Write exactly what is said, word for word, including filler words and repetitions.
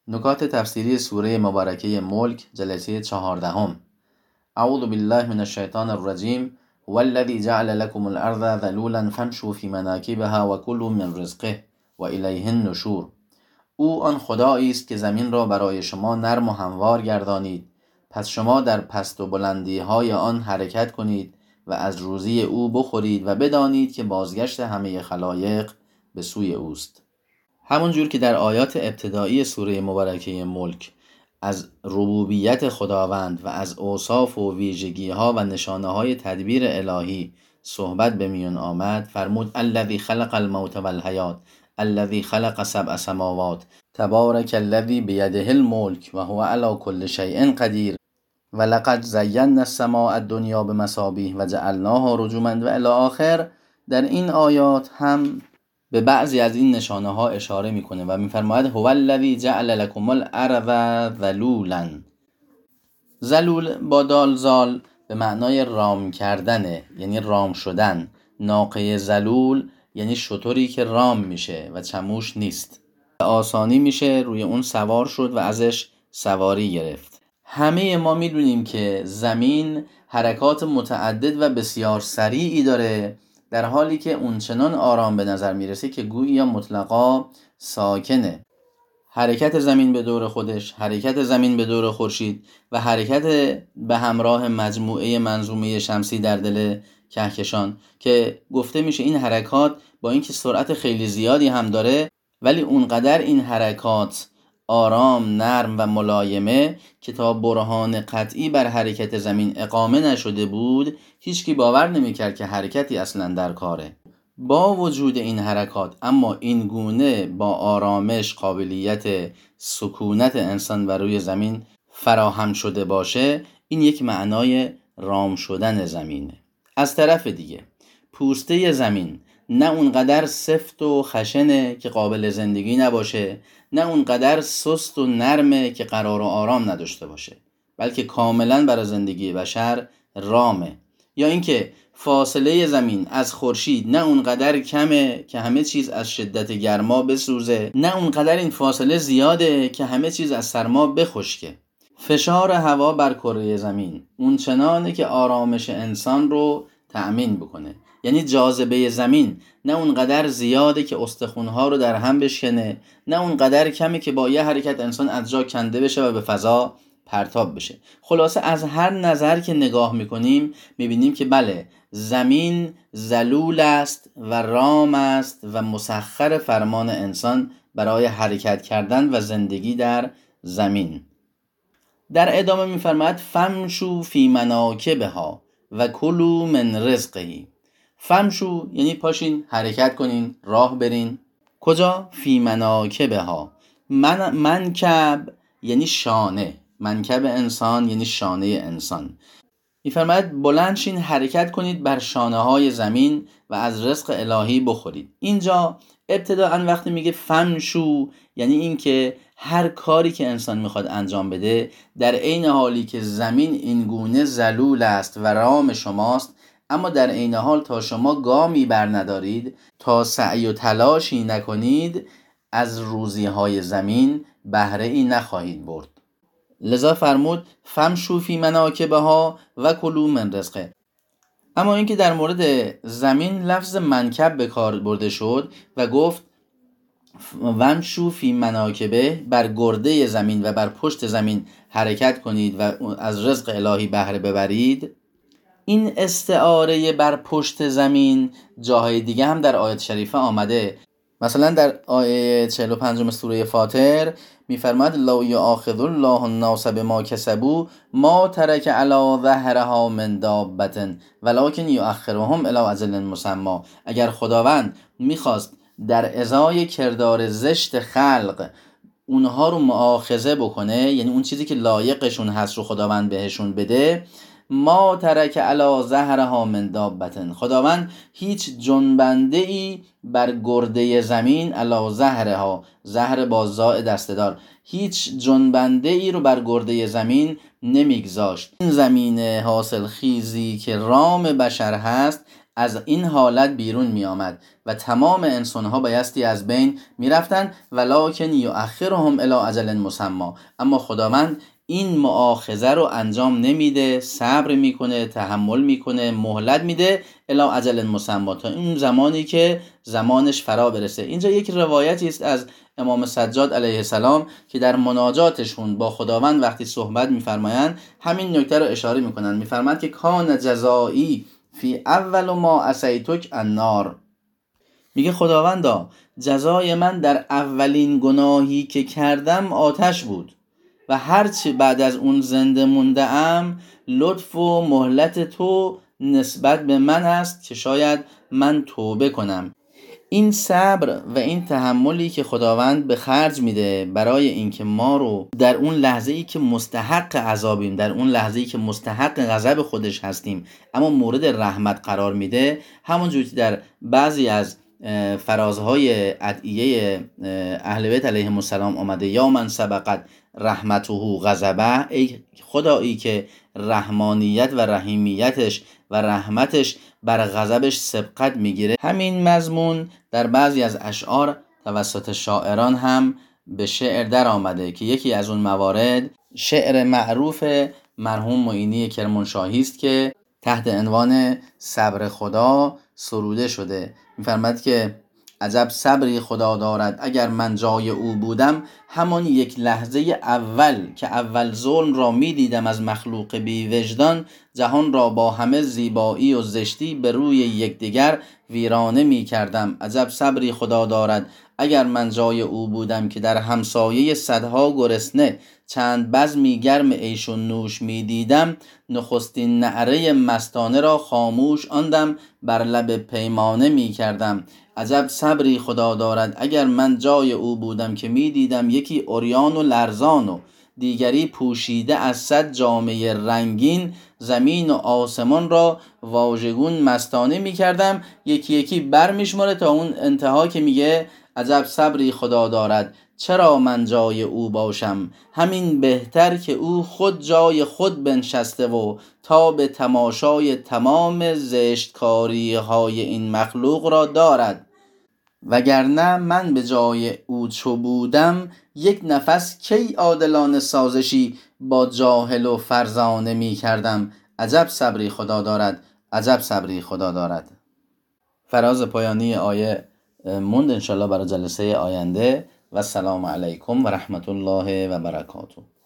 نکات تفسیری سوره مبارکه ملک جلسه چهاردهم. اعوذ بالله من الشیطان الرجیم والذی جعل لكم الارض ذلولا فامشوا فی مناکبها وکلوا من رزقه و الیه النشور. او آن خدایی است که زمین را برای شما نرم و هموار گردانید، پس شما در پست و بلندی های آن حرکت کنید و از روزی او بخورید و بدانید که بازگشت همه خلایق به سوی اوست. همون جور که در آیات ابتدایی سوره مبارکه ملک از ربوبیت خداوند و از اوصاف و ویژگی ها و نشانه های تدبیر الهی صحبت به میون آمد، فرمود الذی خلق الموت والحیات الذی خلق سبع سماوات تبارک الذی بیده الملک و هو علی کل شیء قدیر و لقد زینا السماء الدنیا بمصابیح و جعلناها رجوما و الی آخر. در این آیات هم به بعضی از این نشانه ها اشاره میکنه و میفرماید هو الذی جعل لكم الارض ذلولا. ذلول با دال زال به معنای رام کردنه، یعنی رام شدن. ناقه ذلول یعنی شتری که رام میشه و چموش نیست. آسانی میشه روی اون سوار شد و ازش سواری گرفت. همه ما میدونیم که زمین حرکات متعدد و بسیار سریعی داره، در حالی که اون چنان آرام به نظر میرسه که گویا مطلقا ساکنه. حرکت زمین به دور خودش، حرکت زمین به دور خورشید و حرکت به همراه مجموعه منظومه شمسی در دل کهکشان که گفته میشه این حرکات با اینکه سرعت خیلی زیادی هم داره، ولی اونقدر این حرکات آرام، نرم و ملایمه که تا برهان قطعی بر حرکت زمین اقامه نشده بود هیچکی باور نمیکرد که حرکتی اصلا در کاره. با وجود این حرکات اما این گونه با آرامش قابلیت سکونت انسان بر روی زمین فراهم شده باشه، این یک معنای رام شدن زمینه. از طرف دیگه پوسته زمین نه اونقدر سفت و خشنه که قابل زندگی نباشه، نه اونقدر سست و نرمه که قرار و آرام نداشته باشه، بلکه کاملا برای زندگی بشر رامه. یا اینکه فاصله زمین از خورشید نه اونقدر کمه که همه چیز از شدت گرما بسوزه، نه اونقدر این فاصله زیاده که همه چیز از سرما بخشکه. فشار هوا بر کره زمین اون چنانه که آرامش انسان رو تأمین بکنه. یعنی جاذبه زمین نه اونقدر زیاده که استخوان‌ها رو در هم بشکنه، نه اونقدر کمه که با یه حرکت انسان از جا کنده بشه و به فضا پرتاب بشه. خلاصه از هر نظر که نگاه میکنیم میبینیم که بله، زمین ذلول است و رام است و مسخر فرمان انسان برای حرکت کردن و زندگی در زمین. در ادامه میفرماید فمشو فی مناکبها و کلوا من رزقه. فمشو یعنی پاشین، حرکت کنین، راه برین. کجا؟ فی مناکبها. من منکب یعنی شانه، منکب انسان یعنی شانه انسان. میفرماید بلند شین، حرکت کنید بر شانه های زمین و از رزق الهی بخورید. اینجا ابتداءً وقتی میگه فمشو یعنی این که هر کاری که انسان میخواد انجام بده در عین حالی که زمین این گونه ذلول است و رام شماست، اما در عین حال تا شما گامی بر ندارید، تا سعی و تلاشی نکنید، از روزی های زمین بهره ای نخواهید برد. لذا فرمود فمشو فی مناکبها و کلوا من رزقه. اما اینکه در مورد زمین لفظ منکب به کار برده شد و گفت ومشو فی مناکبه، بر گرده زمین و بر پشت زمین حرکت کنید و از رزق الهی بهره ببرید، این استعاره بر پشت زمین جاهای دیگه هم در آیات شریفه آمده. مثلا در آیه چهل و پنج سوره فاطر میفرماید لا یؤاخذ الله الناس بما کسبوا ما ترک علی ظهرها من دابة ولکن یؤخرهم الی اجل مسمى. اگر خداوند میخواست در ازای کردار زشت خلق اونها رو مؤاخذه بکنه، یعنی اون چیزی که لایقشون هست رو خداوند بهشون بده، ما ترک علی ظهرها من دابة، خداوند هیچ جنبنده ای بر گرده زمین، علی ظهرها، ظهر با زاء دسته‌دار، هیچ جنبنده ای رو بر گرده زمین نمیگذاشت. این زمین حاصل خیزی که رام بشر هست از این حالت بیرون می آمد و تمام انسانها بایستی از بین می رفتن، ولکن یؤخرهم الی اجل مسمی، اما خداوند این مؤاخذه رو انجام نمیده، صبر میکنه، تحمل میکنه، مهلت میده الی اجل مسمی، تا این زمانی که زمانش فرا برسه. اینجا یک روایتی است از امام سجاد علیه السلام که در مناجاتشون با خداوند وقتی صحبت میفرمایند همین نکته رو اشاره میکنن. میفرمایند که کان جزایی فی اول ما عصیتک النار، میگه خداوندا جزای من در اولین گناهی که کردم آتش بود و هرچی بعد از اون زنده مونده ام لطف و مهلت تو نسبت به من است که شاید من توبه کنم. این صبر و این تحملی که خداوند به خرج میده برای اینکه ما رو در اون لحظه‌ای که مستحق عذابیم، در اون لحظه‌ای که مستحق غضب خودش هستیم اما مورد رحمت قرار میده، همونجوری که در بعضی از فرازهای ادعیه اهل بیت علیهم السلام آمده یا من سبقت رحمته غضبه، ای خدایی که رحمانیت و رحیمیتش و رحمتش بر غضبش سبقت میگیره. همین مضمون در بعضی از اشعار توسط شاعران هم به شعر در آمده که یکی از اون موارد شعر معروف مرحوم معینی کرمانشاهی است که تحت عنوان صبر خدا سروده شده. می‌فرماید که عجب صبری خدا دارد اگر من جای او بودم، همان یک لحظه اول که اول ظلم را می دیدم از مخلوق بی وجدان، جهان را با همه زیبایی و زشتی به روی یکدیگر ویرانه می کردم. عجب صبری خدا دارد اگر من جای او بودم که در همسایه صدها گرسنه چند بزمی گرم عیش و نوش می دیدم، نخستین نعره مستانه را خاموش آندم بر لب پیمانه می کردم. عجب صبری خدا دارد اگر من جای او بودم که می دیدم یکی عریان و لرزان و دیگری پوشیده از صد جامه رنگین زمین و آسمان را واژگون مستانه می کردم. یکی یکی بر می شماره تا اون انتها که میگه عجب صبری خدا دارد چرا من جای او باشم، همین بهتر که او خود جای خود بنشسته و تا به تماشای تمام زشتکاری های این مخلوق را دارد، وگرنه من به جای او چو بودم یک نفس کی عادلانه سازشی با جاهل و فرزانه می کردم. عجب صبری خدا دارد، عجب صبری خدا دارد. فراز پایانی آیه موند انشالله برای جلسه آینده. و السلام علیکم و رحمت الله و برکاته.